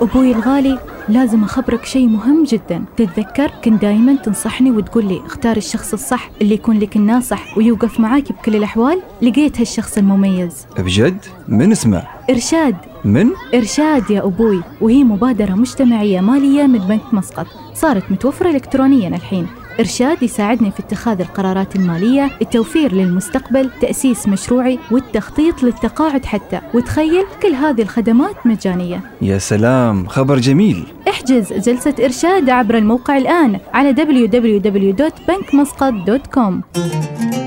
أبوي الغالي، لازم أخبرك شيء مهم جدا. تتذكر كنت دايما تنصحني وتقول لي اختار الشخص الصح اللي يكون لك الناصح ويوقف معاك بكل الأحوال. لقيت هالشخص المميز. بجد؟ من اسمه؟ إرشاد. من؟ إرشاد يا أبوي، وهي مبادرة مجتمعية مالية من بنك مسقط، صارت متوفرة إلكترونيا الحين. إرشاد يساعدني في اتخاذ القرارات المالية، التوفير للمستقبل، تأسيس مشروعي والتخطيط للتقاعد حتى. وتخيل كل هذه الخدمات مجانية. يا سلام، خبر جميل. احجز جلسة إرشاد عبر الموقع الآن على www.bankmuscat.com.